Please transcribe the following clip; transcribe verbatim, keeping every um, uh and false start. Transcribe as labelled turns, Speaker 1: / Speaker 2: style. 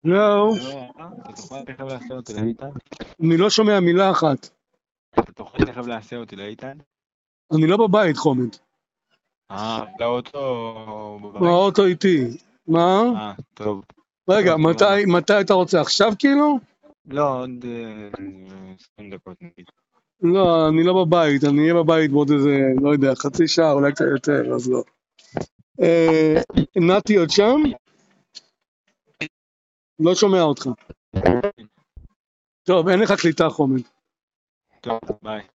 Speaker 1: לא,
Speaker 2: לא, אתה תוכל תכף לעשה אותי לאיתן?
Speaker 1: אני לא שומע מילה אחת.
Speaker 2: אתה תוכל תכף לעשה אותי לאיתן?
Speaker 1: אני לא בבית, חומד.
Speaker 2: אה, לאוטו בבית?
Speaker 1: האוטו איתי. מה?
Speaker 2: אה, טוב.
Speaker 1: רגע,
Speaker 2: טוב, סבבה.
Speaker 1: מתי, מתי אתה רוצה? עכשיו כאילו?
Speaker 2: לא, עוד עשרים דקות נגיד.
Speaker 1: לא, אני לא בבית, אני אהיה בבית בעוד איזה, לא יודע, חצי שעה, אולי קצת יותר, אז לא. אה, נתי עוד שם? לא שומע אותך. טוב, אין לך קליטה, חומד.
Speaker 2: טוב, ביי.